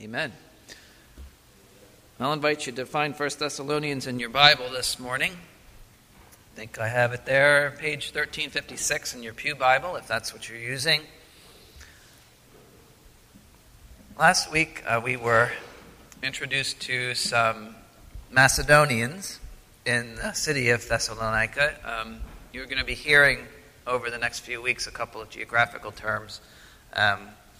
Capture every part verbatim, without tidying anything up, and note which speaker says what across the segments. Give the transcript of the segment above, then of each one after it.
Speaker 1: Amen. I'll invite you to find First Thessalonians in your Bible this morning. I think I have it there, page thirteen fifty-six in your pew Bible, if that's what you're using. Last week uh, we were introduced to some Macedonians in the city of Thessalonica. Um, you're going to be hearing over the next few weeks a couple of geographical terms. Um,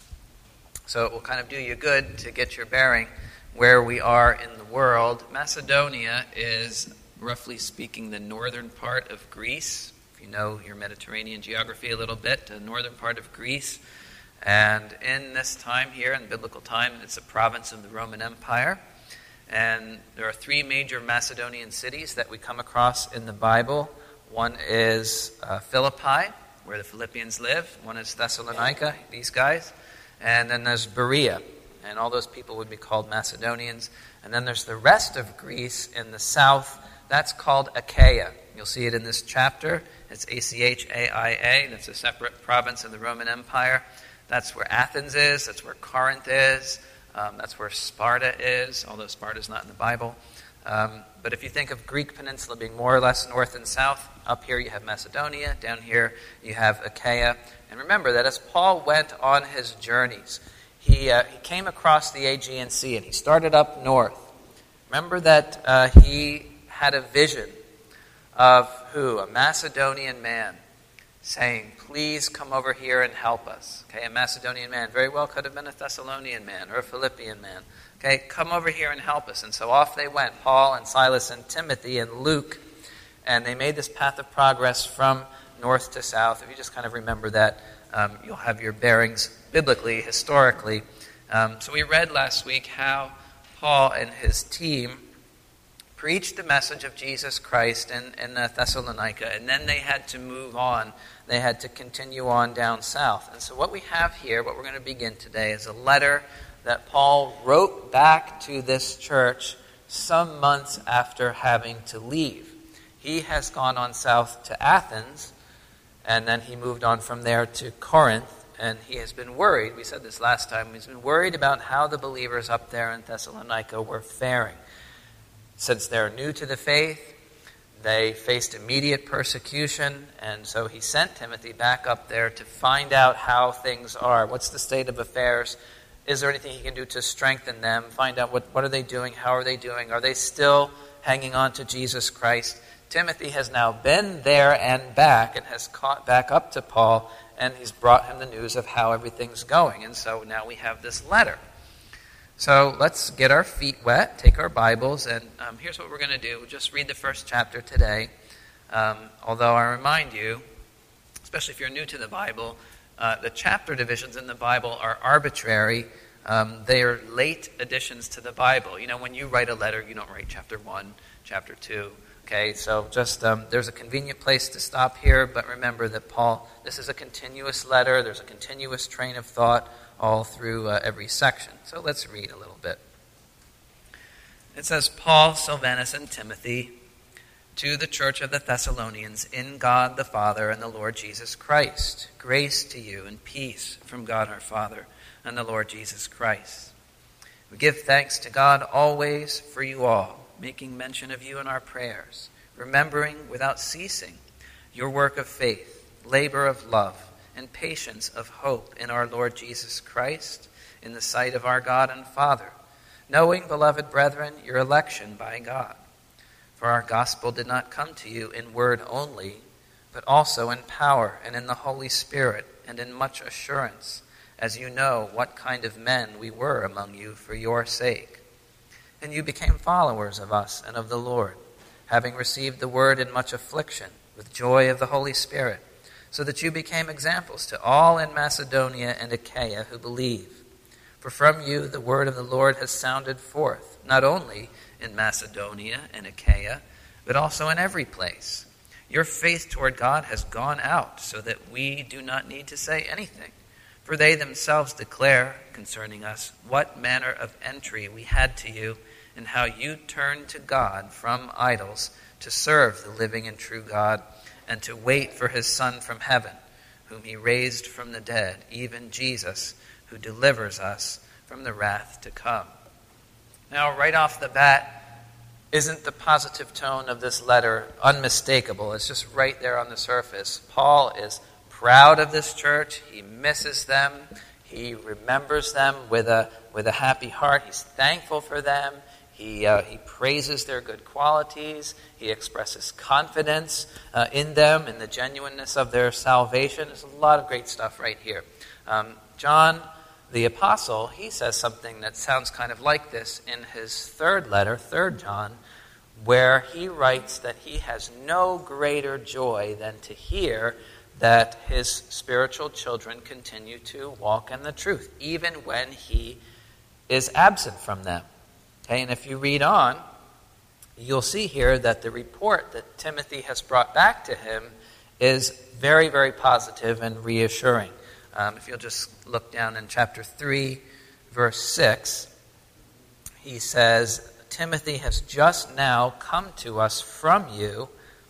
Speaker 1: so it will kind of do you good to get your bearing where we are in the world. Macedonia is, roughly speaking, the northern part of Greece. If you know your Mediterranean geography a little bit, the northern part of Greece. And in this time here, in biblical time, it's a province of the Roman Empire. And there are three major Macedonian cities that we come across in the Bible. One is uh, Philippi, where the Philippians live. One is Thessalonica, these guys. And then there's Berea, and all those people would be called Macedonians. And then there's the rest of Greece in the south. That's called Achaia. You'll see it in this chapter. It's A C H A I A. That's a separate province of the Roman Empire. That's where Athens is. That's where Corinth is. Um, that's where Sparta is, although Sparta's not in the Bible. Um, but if you think of Greek peninsula being more or less north and south, up here you have Macedonia. Down here you have Achaia. And remember that as Paul went on his journeys, he, uh, he came across the Aegean Sea and he started up north. Remember that uh, he had a vision of who? A Macedonian man saying, please come over here and help us. Okay, a Macedonian man very well could have been a Thessalonian man or a Philippian man. Okay, come over here and help us. And so off they went, Paul and Silas and Timothy and Luke, and they made this path of progress from north to south. If you just kind of remember that, um, you'll have your bearings biblically, historically. Um, so we read last week how Paul and his team preached the message of Jesus Christ in, in uh, Thessalonica, and then they had to move on. They had to continue on down south. And so what we have here, what we're going to begin today, is a letter that Paul wrote back to this church some months after having to leave. He has gone on south to Athens, and then he moved on from there to Corinth, and he has been worried. We said this last time. He's been worried about how the believers up there in Thessalonica were faring. Since they're new to the faith, they faced immediate persecution, and so he sent Timothy back up there to find out how things are. What's the state of affairs? Is there anything he can do to strengthen them? Find out what, what are they doing? How are they doing? Are they still hanging on to Jesus Christ? Timothy has now been there and back and has caught back up to Paul, and he's brought him the news of how everything's going. And so now we have this letter. So let's get our feet wet, take our Bibles, and um, here's what we're going to do. We'll just read the first chapter today. Um, although I remind you, especially if you're new to the Bible, uh, the chapter divisions in the Bible are arbitrary. Um, they are late additions to the Bible. You know, when you write a letter, you don't write chapter one, chapter two. Okay, so just um, there's a convenient place to stop here, but remember that Paul, this is a continuous letter. There's a continuous train of thought all through uh, every section. So let's read a little bit. It says, Paul, Silvanus, and Timothy, to the church of the Thessalonians, in God the Father and the Lord Jesus Christ. Grace to you and peace from God our Father and the Lord Jesus Christ. We give thanks to God always for you all, making mention of you in our prayers, remembering without ceasing your work of faith, labor of love, and patience of hope in our Lord Jesus Christ, in the sight of our God and Father, knowing, beloved brethren, your election by God. For our gospel did not come to you in word only, but also in power and in the Holy Spirit and in much assurance, as you know what kind of men we were among you for your sake. And you became followers of us and of the Lord, having received the word in much affliction, with joy of the Holy Spirit, so that you became examples to all in Macedonia and Achaia who believe. For from you the word of the Lord has sounded forth, not only in Macedonia and Achaia, but also in every place. Your faith toward God has gone out, so that we do not need to say anything. For they themselves declare concerning us what manner of entry we had to you, and how you turned to God from idols to serve the living and true God, and to wait for his Son from heaven, whom he raised from the dead, even Jesus, who delivers us from the wrath to come. Now, right off the bat, isn't the positive tone of this letter unmistakable? It's just right there on the surface. Paul is proud of this church. He misses them. He remembers them with a with a happy heart. He's thankful for them. He uh, he praises their good qualities. He expresses confidence uh, in them, in the genuineness of their salvation. There's a lot of great stuff right here. Um, John, the apostle, he says something that sounds kind of like this in his third letter, Third John, where he writes that he has no greater joy than to hear that his spiritual children continue to walk in the truth, even when he is absent from them. Okay, and if you read on, you'll see here that the report that Timothy has brought back to him is very, very positive and reassuring. Um, if you'll just look down in chapter three, verse six, he says, Timothy has just now come to us from you,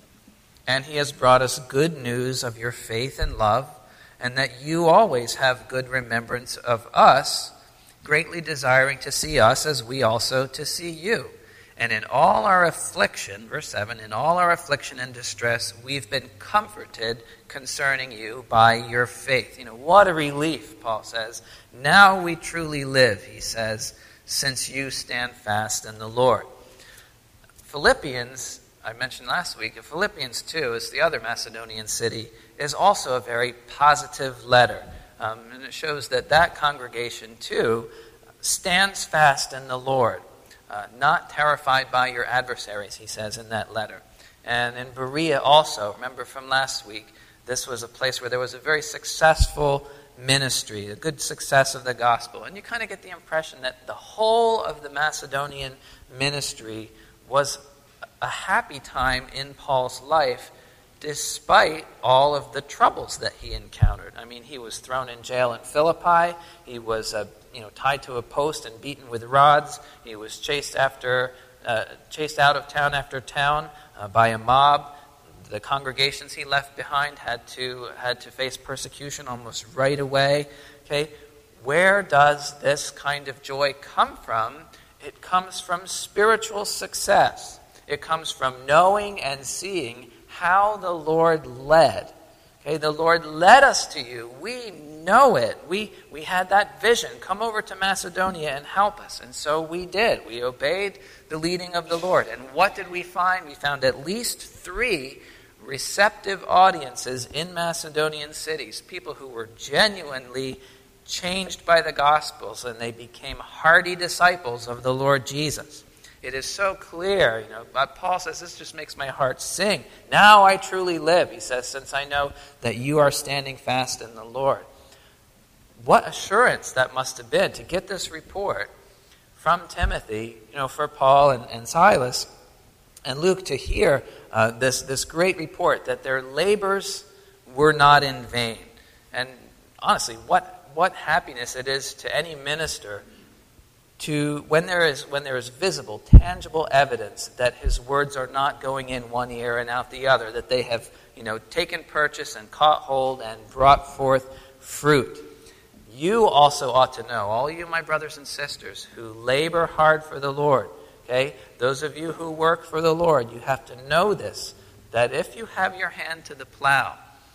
Speaker 1: and he has brought us good news of your faith and love, and that you always have good remembrance of us, greatly desiring to see us as we also to see you. And in all our affliction, verse seven, in all our affliction and distress, we've been comforted concerning you by your faith. You know, what a relief, Paul says. Now we truly live, he says, since you stand fast in the Lord. Philippians, I mentioned last week, Philippians two is the other Macedonian city, is also a very positive letter. Um, and it shows that that congregation, too, stands fast in the Lord. Uh, not terrified by your adversaries, he says in that letter. And in Berea also, remember from last week, this was a place where there was a very successful ministry, a good success of the gospel. And you kind of get the impression that the whole of the Macedonian ministry was a happy time in Paul's life, despite all of the troubles that he encountered. I mean, he was thrown in jail in Philippi. He was uh, you know, tied to a post and beaten with rods. He was chased after, uh, chased out of town after town uh, by a mob. The congregations he left behind had to had to face persecution almost right away. Okay, where does this kind of joy come from? It comes from spiritual success. It comes from knowing and seeing how the Lord led. Okay, the Lord led us to you. We know it. We we had that vision. Come over to Macedonia and help us. And so we did. We obeyed the leading of the Lord. And what did we find? We found at least three receptive audiences in Macedonian cities, people who were genuinely changed by the Gospels, and they became hardy disciples of the Lord Jesus. It is so clear, you know, Paul says, this just makes my heart sing. Now I truly live, he says, since I know that you are standing fast in the Lord. What assurance that must have been to get this report from Timothy, you know, for Paul and, and Silas and Luke to hear uh, this, this great report that their labors were not in vain. And honestly, what, what happiness it is to any minister to when there is when there is visible, tangible evidence that his words are not going in one ear and out the other, that they have, you know, taken purchase and caught hold and brought forth fruit. You also ought to know, all you my brothers and sisters who labor hard for the Lord, okay, those of you who work for the Lord, you have to know this, that if you have your hand to the plow,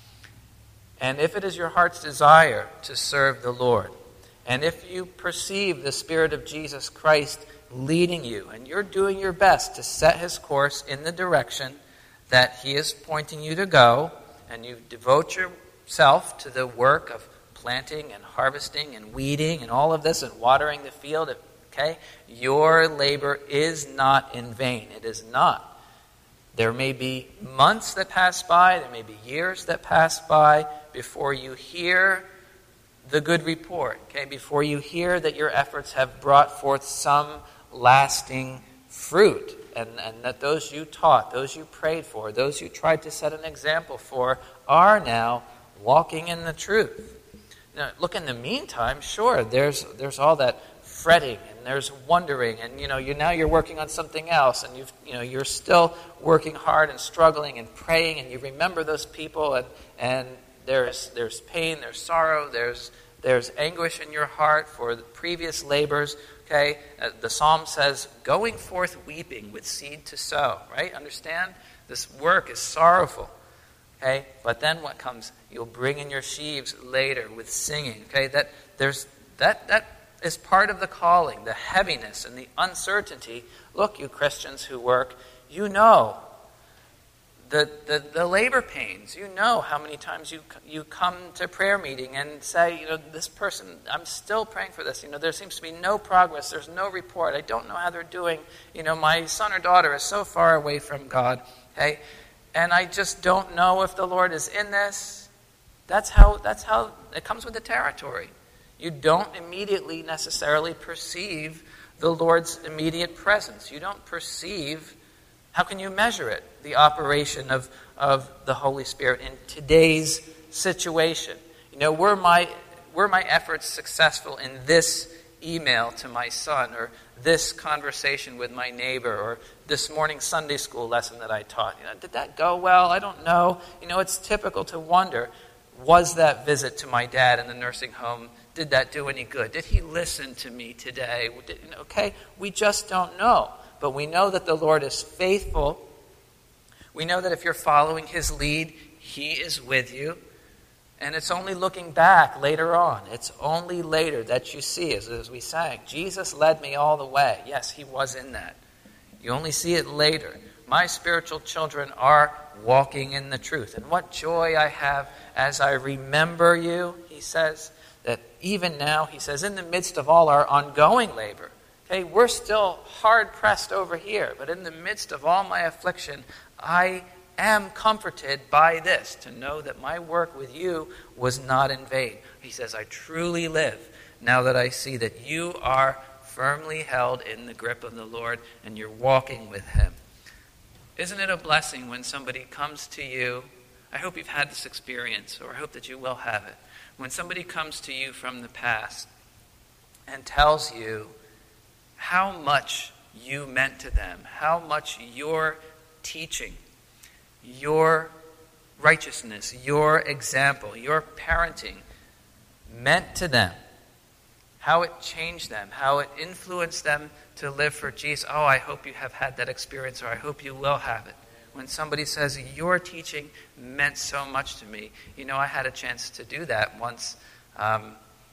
Speaker 1: and if it is your heart's desire to serve the Lord, and if you perceive the Spirit of Jesus Christ leading you, and you're doing your best to set his course in the direction that he is pointing you to go, and you devote yourself to the work of planting and harvesting and weeding and all of this and watering the field, okay, your labor is not in vain. It is not. There may be months that pass by, there may be years that pass by before you hear the good report, okay, before you hear that your efforts have brought forth some lasting fruit, and, and that those you taught, those you prayed for, those you tried to set an example for, are now walking in the truth. Now, look, in the meantime, sure, there's there's all that fretting and there's wondering, and you know, you now you're working on something else, and you've you know you're still working hard and struggling and praying, and you remember those people, and and There's there's pain, there's sorrow, there's there's anguish in your heart for the previous labors. Okay, uh, the psalm says, going forth weeping with seed to sow, right? Understand? This work is sorrowful. Okay, but then what comes? You'll bring in your sheaves later with singing. Okay, that there's that that is part of the calling, the heaviness and the uncertainty. Look, you Christians who work, you know the the, the labor pains. You know how many times you you come to prayer meeting and say, you know, this person, I'm still praying for this. You know, there seems to be no progress. There's no report. I don't know how they're doing. You know, my son or daughter is so far away from God. Okay. And I just don't know if the Lord is in this. That's how that's how it comes with the territory. You don't immediately necessarily perceive the Lord's immediate presence. You don't perceive, how can you measure it? The operation of, of the Holy Spirit in today's situation. You know, were my were my efforts successful in this email to my son, or this conversation with my neighbor, or this morning Sunday school lesson that I taught? You know, did that go well? I don't know. You know, it's typical to wonder, was that visit to my dad in the nursing home, did that do any good? Did he listen to me today? Did, you know, okay, we just don't know. But we know that the Lord is faithful. We know that if you're following his lead, he is with you. And it's only looking back later on. It's only later that you see, as, as we sang, Jesus led me all the way. Yes, he was in that. You only see it later. My spiritual children are walking in the truth. And what joy I have as I remember you, he says, that even now, he says, in the midst of all our ongoing labor, okay, we're still hard-pressed over here, but in the midst of all my affliction, I am comforted by this, to know that my work with you was not in vain. He says, I truly live now that I see that you are firmly held in the grip of the Lord and you're walking with him. Isn't it a blessing when somebody comes to you? I hope you've had this experience, or I hope that you will have it. When somebody comes to you from the past and tells you how much you meant to them, how much your teaching, your righteousness, your example, your parenting meant to them, how it changed them, how it influenced them to live for Jesus. Oh, I hope you have had that experience, or I hope you will have it. When somebody says, your teaching meant so much to me. You know, I had a chance to do that once. Um,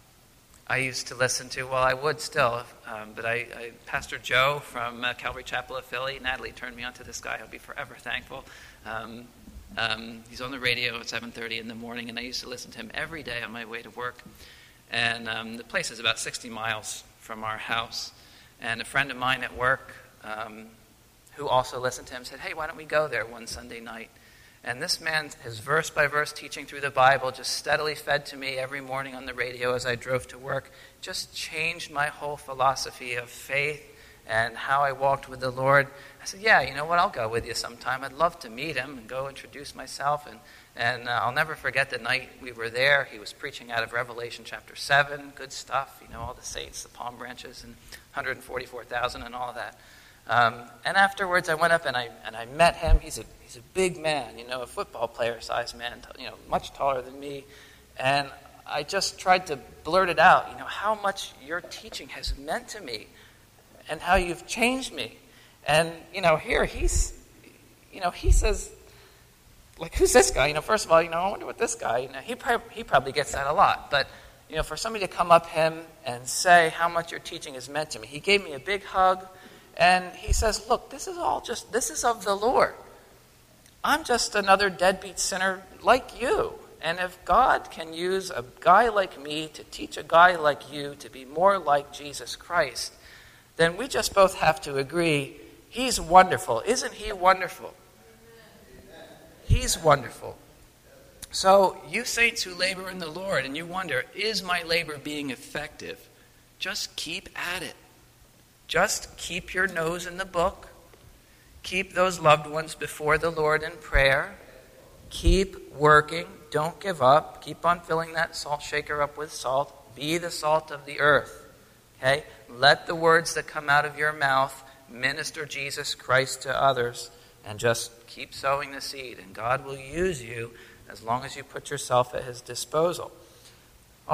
Speaker 1: I used to listen to, well, I would still, um, but I, I Pastor Joe from uh, Calvary Chapel of Philly, Natalie turned me on to this guy. I'll be forever thankful. Um, um, he's on the radio at seven thirty in the morning, and I used to listen to him every day on my way to work. And um, the place is about sixty miles from our house. And a friend of mine at work, um, who also listened to him, said, hey, why don't we go there one Sunday night? And this man, his verse-by-verse teaching through the Bible, just steadily fed to me every morning on the radio as I drove to work, just changed my whole philosophy of faith and how I walked with the Lord. I said, yeah, you know what, I'll go with you sometime. I'd love to meet him and go introduce myself. And, and uh, I'll never forget the night we were there. He was preaching out of Revelation chapter seven, good stuff, you know, all the saints, the palm branches, and one hundred forty-four thousand and all of that. Um, and afterwards, I went up and I and I met him. He's a he's a big man, you know, a football player-sized man, you know, much taller than me. And I just tried to blurt it out, you know, how much your teaching has meant to me, and how you've changed me. And you know, here he's, you know, he says, like, who's this guy? You know, first of all, you know, I wonder what this guy. You know, he probably, he probably gets that a lot, but you know, for somebody to come up him and say how much your teaching has meant to me, he gave me a big hug. And he says, look, this is all just, this is of the Lord. I'm just another deadbeat sinner like you. And if God can use a guy like me to teach a guy like you to be more like Jesus Christ, then we just both have to agree, he's wonderful. Isn't he wonderful? He's wonderful. So you saints who labor in the Lord and you wonder, is my labor being effective? Just keep at it. Just keep your nose in the book. Keep those loved ones before the Lord in prayer. Keep working. Don't give up. Keep on filling that salt shaker up with salt. Be the salt of the earth. Okay? Let the words that come out of your mouth minister Jesus Christ to others. And just keep sowing the seed. And God will use you as long as you put yourself at his disposal. All right.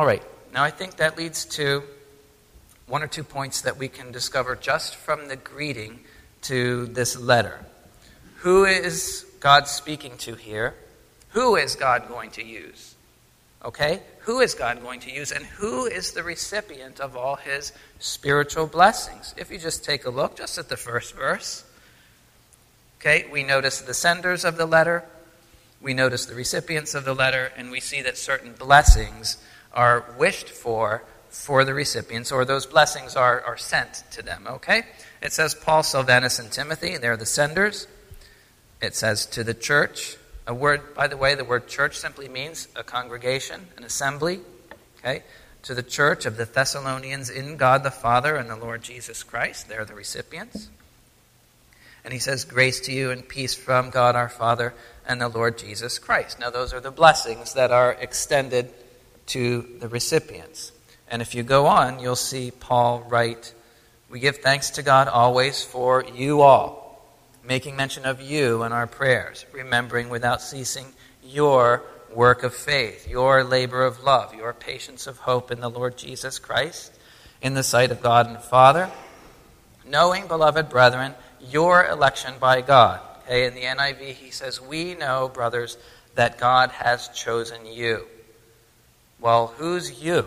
Speaker 1: Now I think that leads to one or two points that we can discover just from the greeting to this letter. Who is God speaking to here? Who is God going to use? Okay? Who is God going to use? And who is the recipient of all his spiritual blessings? If you just take a look just at the first verse. Okay, we notice the senders of the letter. We notice the recipients of the letter. And we see that certain blessings are wished for for the recipients, or those blessings are, are sent to them. Okay? It says Paul, Silvanus, and Timothy. They're the senders. It says to the church. A word, by the way, the word church simply means a congregation, an assembly. Okay? To the church of the Thessalonians in God the Father and the Lord Jesus Christ. They're the recipients. And he says, grace to you and peace from God our Father and the Lord Jesus Christ. Now those are the blessings that are extended to the recipients. And if you go on, you'll see Paul write, we give thanks to God always for you all, making mention of you in our prayers, remembering without ceasing your work of faith, your labor of love, your patience of hope in the Lord Jesus Christ, in the sight of God and Father, knowing, beloved brethren, your election by God. Okay, in the N I V, he says, we know, brothers, that God has chosen you. Well, who's you?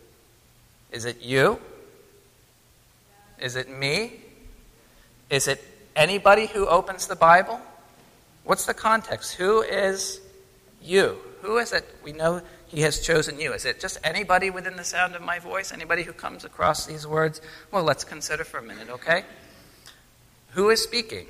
Speaker 1: Is it you? Is it me? Is it anybody who opens the Bible? What's the context? Who is you? Who is it we know he has chosen you? Is it just anybody within the sound of my voice? Anybody who comes across these words? Well, let's consider for a minute, okay? Who is speaking?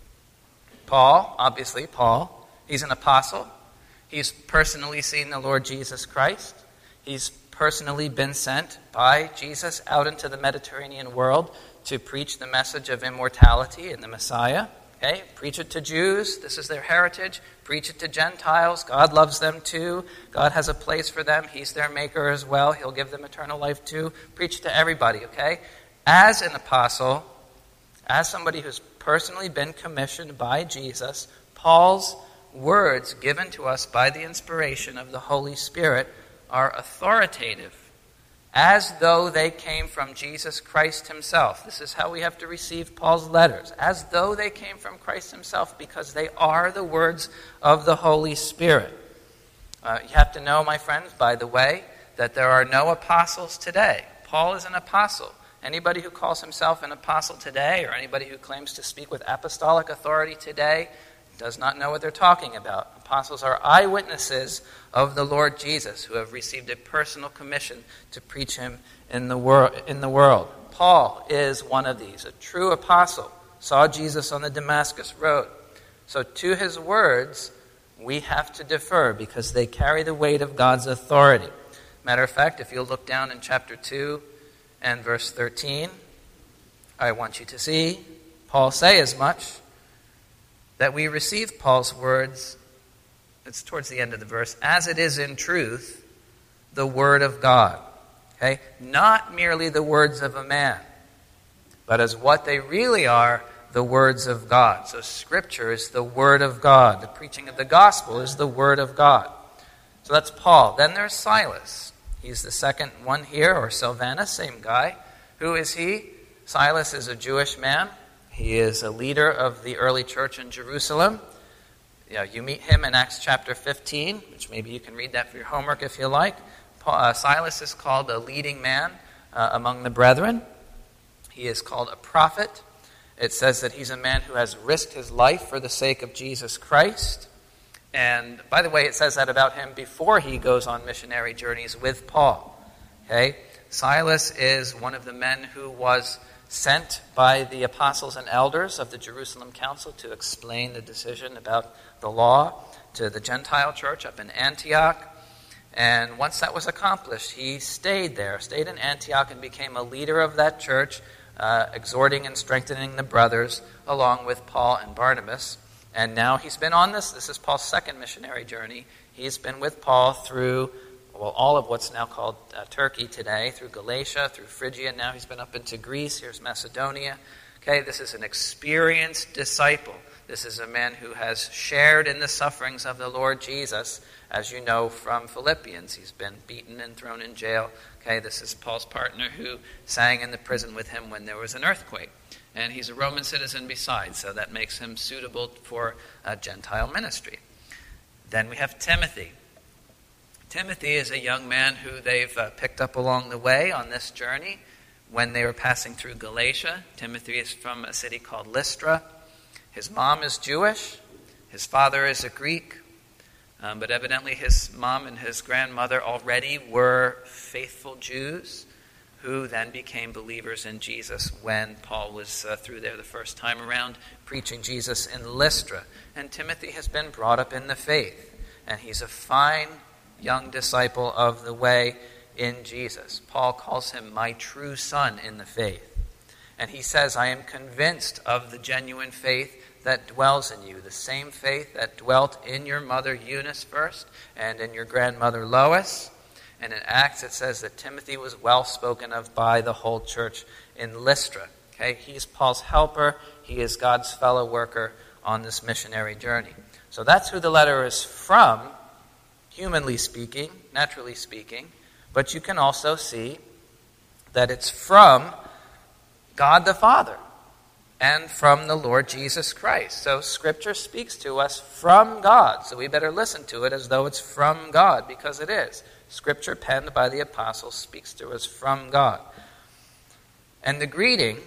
Speaker 1: Paul, obviously, Paul. He's an apostle. He's personally seen the Lord Jesus Christ. He's personally been sent by Jesus out into the Mediterranean world to preach the message of immortality in the Messiah. Okay, preach it to Jews. This is their heritage. Preach it to Gentiles. God loves them too. God has a place for them. He's their maker as well. He'll give them eternal life too. Preach it to everybody, okay? As an apostle, as somebody who's personally been commissioned by Jesus, Paul's words given to us by the inspiration of the Holy Spirit are authoritative, as though they came from Jesus Christ himself. This is how we have to receive Paul's letters, as though they came from Christ himself, because they are the words of the Holy Spirit. Uh, you have to know, my friends, by the way, that there are no apostles today. Paul is an apostle. Anybody who calls himself an apostle today, or anybody who claims to speak with apostolic authority today, does not know what they're talking about. Apostles are eyewitnesses of the Lord Jesus, who have received a personal commission to preach him in the world. In the world. Paul is one of these, a true apostle, saw Jesus on the Damascus road. So to his words, we have to defer because they carry the weight of God's authority. Matter of fact, if you'll look down in chapter two and verse thirteen, I want you to see Paul say as much, that we receive Paul's words, it's towards the end of the verse, as it is in truth, the word of God. Okay? Not merely the words of a man, but as what they really are, the words of God. So Scripture is the word of God. The preaching of the gospel is the word of God. So that's Paul. Then there's Silas. He's the second one here, or Silvanus, same guy. Who is he? Silas is a Jewish man. He is a leader of the early church in Jerusalem. You know, you meet him in Acts chapter fifteen, which maybe you can read that for your homework if you like. Paul, uh, Silas is called a leading man uh, among the brethren. He is called a prophet. It says that he's a man who has risked his life for the sake of Jesus Christ. And by the way, it says that about him before he goes on missionary journeys with Paul. Okay? Silas is one of the men who was sent by the apostles and elders of the Jerusalem Council to explain the decision about the law to the Gentile church up in Antioch. And once that was accomplished, he stayed there, stayed in Antioch and became a leader of that church, uh, exhorting and strengthening the brothers along with Paul and Barnabas. And now he's been on this. This is Paul's second missionary journey. He's been with Paul through well, all of what's now called uh, Turkey today, through Galatia, through Phrygia. Now he's been up into Greece. Here's Macedonia. Okay, this is an experienced disciple. This is a man who has shared in the sufferings of the Lord Jesus, as you know from Philippians. He's been beaten and thrown in jail. Okay, this is Paul's partner who sang in the prison with him when there was an earthquake. And he's a Roman citizen besides, so that makes him suitable for a Gentile ministry. Then we have Timothy. Timothy is a young man who they've uh, picked up along the way on this journey when they were passing through Galatia. Timothy is from a city called Lystra. His mom is Jewish. His father is a Greek. Um, but evidently his mom and his grandmother already were faithful Jews who then became believers in Jesus when Paul was uh, through there the first time around preaching Jesus in Lystra. And Timothy has been brought up in the faith. And he's a fine young disciple of the way in Jesus. Paul calls him my true son in the faith. And he says, I am convinced of the genuine faith that dwells in you, the same faith that dwelt in your mother Eunice first and in your grandmother Lois. And in Acts it says that Timothy was well spoken of by the whole church in Lystra. Okay, he's Paul's helper. He is God's fellow worker on this missionary journey. So that's who the letter is from, humanly speaking, naturally speaking. But you can also see that it's from God the Father and from the Lord Jesus Christ. So Scripture speaks to us from God. So we better listen to it as though it's from God, because it is. Scripture penned by the apostles speaks to us from God. And the greeting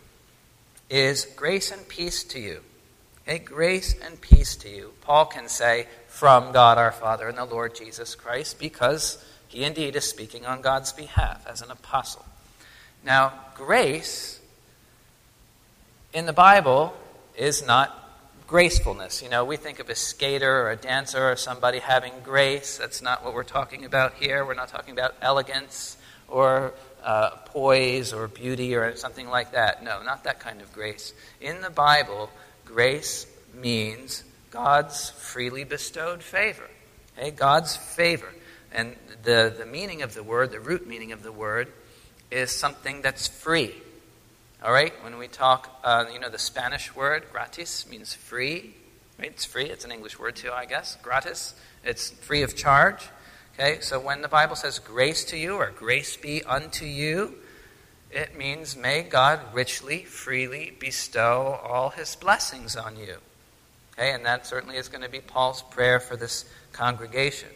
Speaker 1: is grace and peace to you. Okay, grace and peace to you. Paul can say from God our Father and the Lord Jesus Christ because he indeed is speaking on God's behalf as an apostle. Now, grace in the Bible is not gracefulness. You know, we think of a skater or a dancer or somebody having grace. That's not what we're talking about here. We're not talking about elegance or uh, poise or beauty or something like that. No, not that kind of grace. In the Bible, grace means God's freely bestowed favor. Okay, God's favor. And the, the meaning of the word, the root meaning of the word, is something that's free. All right, when we talk, uh, you know, the Spanish word gratis means free. Right? It's free. It's an English word too, I guess. Gratis. It's free of charge. Okay, so when the Bible says grace to you or grace be unto you, it means may God richly, freely bestow all his blessings on you. Okay, and that certainly is going to be Paul's prayer for this congregation.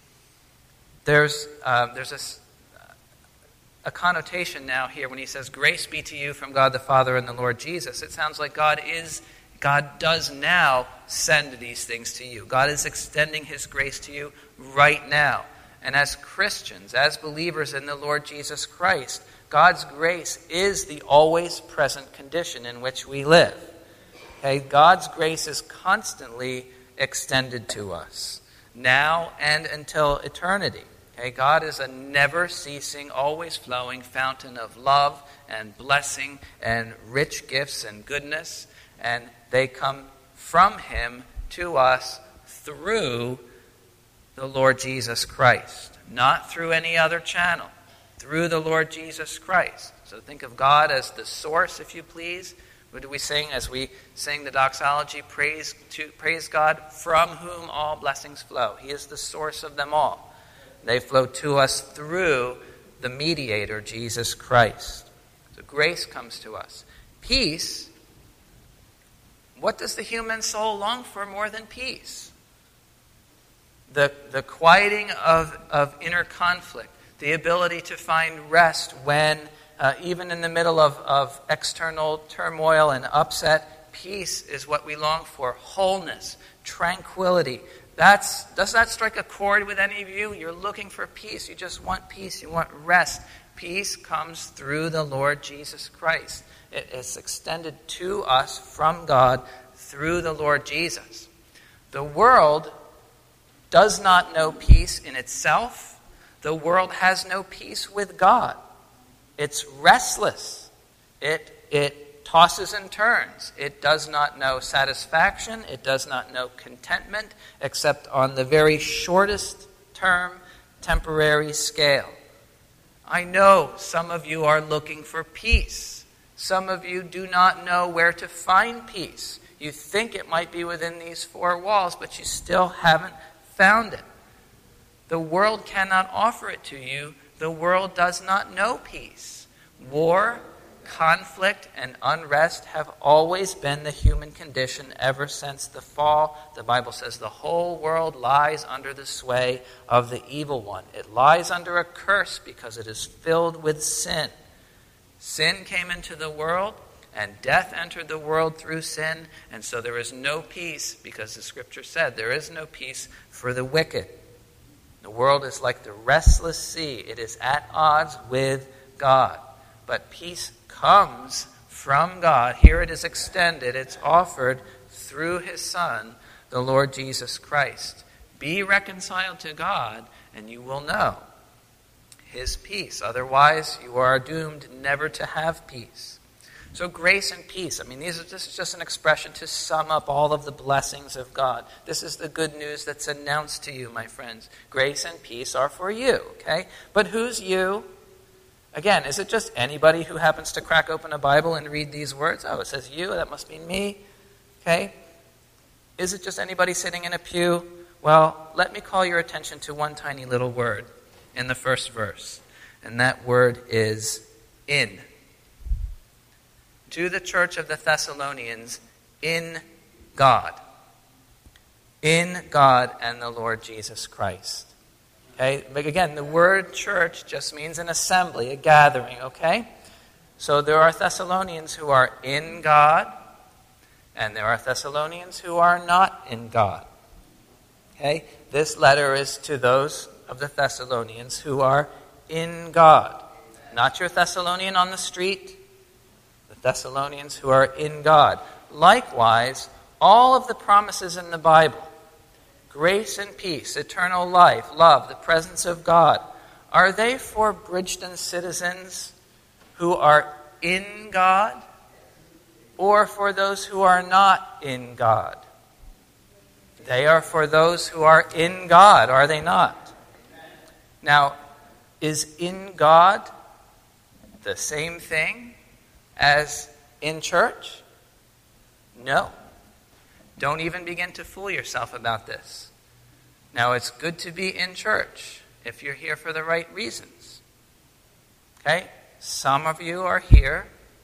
Speaker 1: There's uh, there's a a connotation now here when he says, grace be to you from God the Father and the Lord Jesus. It sounds like God is, God does now send these things to you. God is extending his grace to you right now. And as Christians, as believers in the Lord Jesus Christ, God's grace is the always present condition in which we live. Okay? God's grace is constantly extended to us, now and until eternity. Okay, God is a never-ceasing, always flowing fountain of love and blessing and rich gifts and goodness. And they come from him to us through the Lord Jesus Christ. Not through any other channel. Through the Lord Jesus Christ. So think of God as the source, if you please. What do we sing as we sing the doxology? Praise, to, praise God from whom all blessings flow. He is the source of them all. They flow to us through the mediator, Jesus Christ. So grace comes to us. Peace, what does the human soul long for more than peace? The, the quieting of, of inner conflict, the ability to find rest when, uh, even in the middle of, of external turmoil and upset, peace is what we long for. Wholeness, tranquility. That's, does that strike a chord with any of you? You're looking for peace. You just want peace. You want rest. Peace comes through the Lord Jesus Christ. It is extended to us from God through the Lord Jesus. The world does not know peace in itself. The world has no peace with God. It's restless. It, it tosses and turns. It does not know satisfaction. It does not know contentment, except on the very shortest term, temporary scale. I know some of you are looking for peace. Some of you do not know where to find peace. You think it might be within these four walls, but you still haven't found it. The world cannot offer it to you. The world does not know peace. War, conflict, and unrest have always been the human condition ever since the fall. The Bible says the whole world lies under the sway of the evil one. It lies under a curse because it is filled with sin. Sin came into the world, and death entered the world through sin, and so there is no peace, because the Scripture said there is no peace for the wicked. The world is like the restless sea. It is at odds with God. But peace comes from God. Here it is extended. It's offered through his Son, the Lord Jesus Christ. Be reconciled to God, and you will know his peace. Otherwise, you are doomed never to have peace. So grace and peace. I mean, these are, this is just an expression to sum up all of the blessings of God. This is the good news that's announced to you, my friends. Grace and peace are for you, okay? But who's you? Again, is it just anybody who happens to crack open a Bible and read these words? Oh, it says you, that must mean me, okay? Is it just anybody sitting in a pew? Well, let me call your attention to one tiny little word in the first verse, and that word is in. To the church of the Thessalonians, in God. In God and the Lord Jesus Christ. Okay? But again, the word church just means an assembly, a gathering, okay? So there are Thessalonians who are in God, and there are Thessalonians who are not in God. Okay? This letter is to those of the Thessalonians who are in God. Not your Thessalonian on the street, Thessalonians who are in God. Likewise, all of the promises in the Bible, grace and peace, eternal life, love, the presence of God, are they for Bridgeton citizens who are in God, or for those who are not in God? They are for those who are in God, are they not? Now, is in God the same thing as in church? No. Don't even begin to fool yourself about this. Now, it's good to be in church if you're here for the right reasons. Okay? Some of you are here,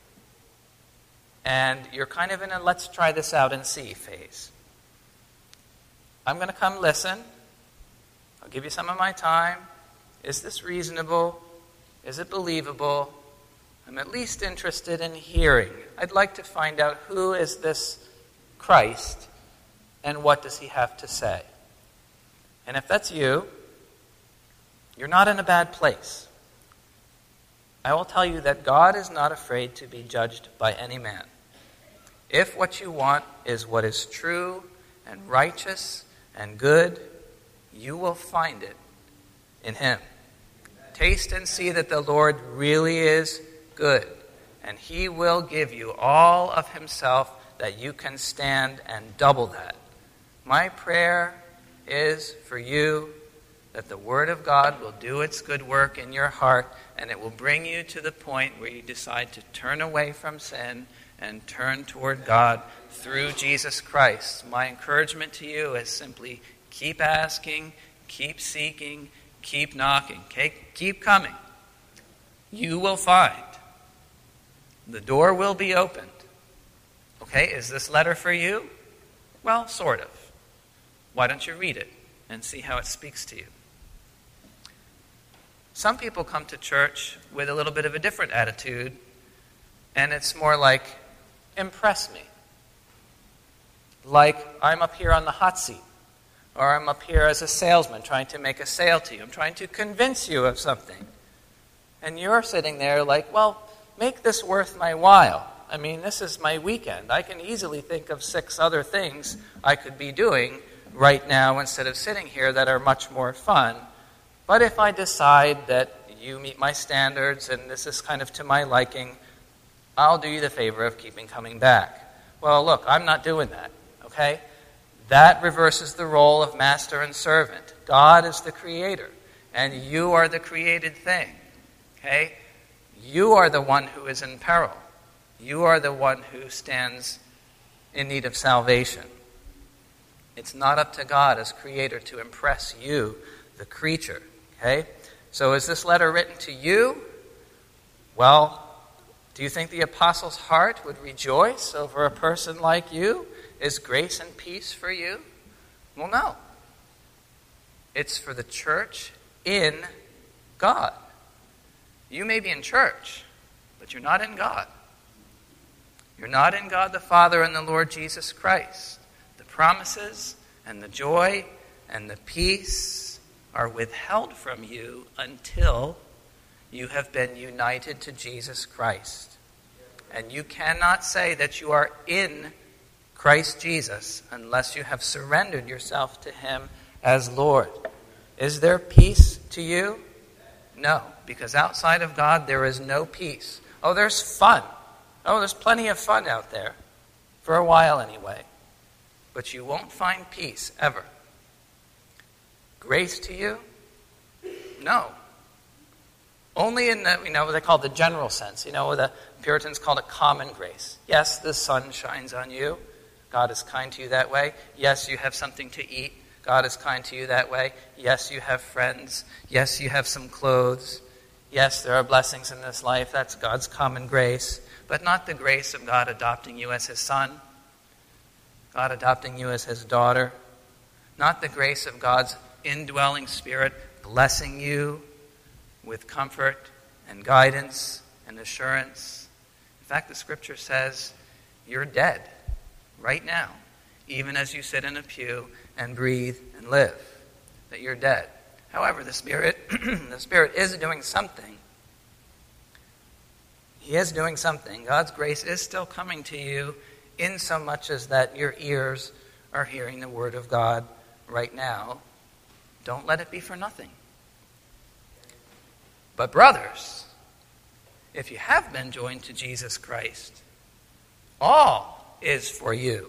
Speaker 1: and you're kind of in a let's try this out and see phase. I'm going to come listen. I'll give you some of my time. Is this reasonable? Is it believable? I'm at least interested in hearing. I'd like to find out who is this Christ and what does he have to say. And if that's you, you're not in a bad place. I will tell you that God is not afraid to be judged by any man. If what you want is what is true and righteous and good, you will find it in him. Taste and see that the Lord really is good, and he will give you all of himself that you can stand and double that. My prayer is for you that the Word of God will do its good work in your heart, and it will bring you to the point where you decide to turn away from sin and turn toward God through Jesus Christ. My encouragement to you is simply keep asking, keep seeking, keep knocking, okay? Keep coming. You will find. The door will be opened. Okay, is this letter for you? Well, sort of. Why don't you read it and see how it speaks to you? Some people come to church with a little bit of a different attitude, and it's more like, impress me. Like, I'm up here on the hot seat, or I'm up here as a salesman trying to make a sale to you. I'm trying to convince you of something. And you're sitting there like, well, make this worth my while. I mean, this is my weekend. I can easily think of six other things I could be doing right now instead of sitting here that are much more fun. But if I decide that you meet my standards and this is kind of to my liking, I'll do you the favor of keeping coming back. Well, look, I'm not doing that, okay? That reverses the role of master and servant. God is the creator, and you are the created thing, okay? You are the one who is in peril. You are the one who stands in need of salvation. It's not up to God as creator to impress you, the creature. Okay? So is this letter written to you? Well, do you think the apostle's heart would rejoice over a person like you? Is grace and peace for you? Well, no. It's for the church in God. You may be in church, but you're not in God. You're not in God the Father and the Lord Jesus Christ. The promises and the joy and the peace are withheld from you until you have been united to Jesus Christ. And you cannot say that you are in Christ Jesus unless you have surrendered yourself to him as Lord. Is there peace to you? No, because outside of God there is no peace. Oh, there's fun. Oh, there's plenty of fun out there. For a while anyway. But you won't find peace ever. Grace to you? No. Only in the, you know, what they call the general sense. You know, the Puritans called it common grace. Yes, the sun shines on you. God is kind to you that way. Yes, you have something to eat. God is kind to you that way. Yes, you have friends. Yes, you have some clothes. Yes, there are blessings in this life. That's God's common grace. But not the grace of God adopting you as his son. God adopting you as his daughter. Not the grace of God's indwelling spirit blessing you with comfort and guidance and assurance. In fact, the scripture says you're dead right now, even as you sit in a pew and breathe and live, that you're dead. However, the Spirit, the Spirit is doing something. He is doing something. God's grace is still coming to you in so much as that your ears are hearing the word of God right now. Don't let it be for nothing. But brothers, if you have been joined to Jesus Christ, all is for you.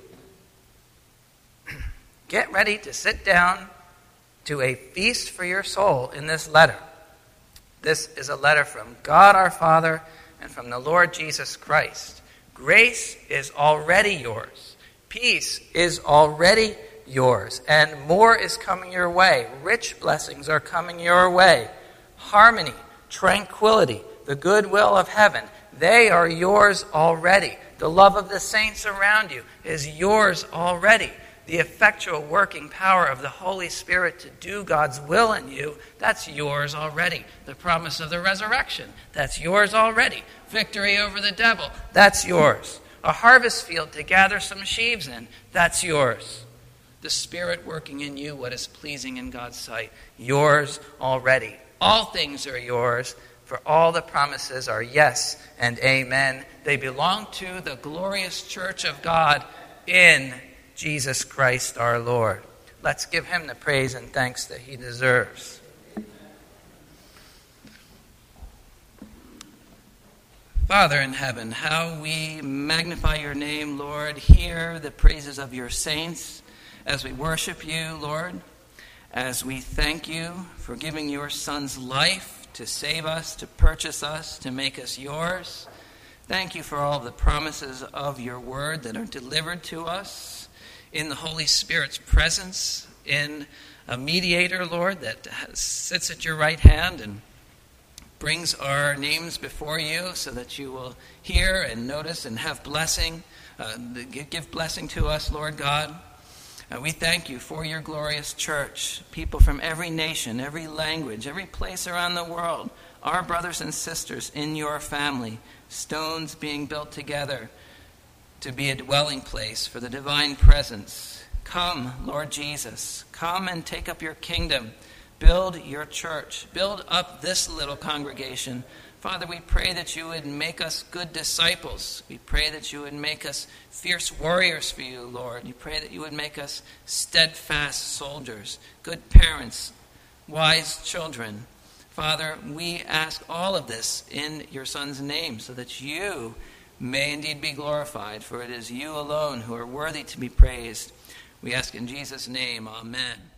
Speaker 1: Get ready to sit down to a feast for your soul in this letter. This is a letter from God our Father and from the Lord Jesus Christ. Grace is already yours. Peace is already yours. And more is coming your way. Rich blessings are coming your way. Harmony, tranquility, the goodwill of heaven, they are yours already. The love of the saints around you is yours already. The effectual working power of the Holy Spirit to do God's will in you, that's yours already. The promise of the resurrection, that's yours already. Victory over the devil, that's yours. A harvest field to gather some sheaves in, that's yours. The Spirit working in you what is pleasing in God's sight, yours already. All things are yours, for all the promises are yes and amen. They belong to the glorious church of God in Jesus Christ our Lord. Let's give him the praise and thanks that he deserves. Father in heaven, how we magnify your name, Lord. Hear the praises of your saints as we worship you, Lord. As we thank you for giving your Son's life to save us, to purchase us, to make us yours. Thank you for all the promises of your word that are delivered to us in the Holy Spirit's presence, in a mediator, Lord, that sits at your right hand and brings our names before you so that you will hear and notice and have blessing, uh, give blessing to us, Lord God. Uh, we thank you for your glorious church, people from every nation, every language, every place around the world, our brothers and sisters in your family, stones being built together to be a dwelling place for the divine presence. Come, Lord Jesus, come and take up your kingdom. Build your church. Build up this little congregation. Father, we pray that you would make us good disciples. We pray that you would make us fierce warriors for you, Lord. We pray that you would make us steadfast soldiers, good parents, wise children. Father, we ask all of this in your Son's name so that you may indeed be glorified, for it is you alone who are worthy to be praised. We ask in Jesus' name, amen.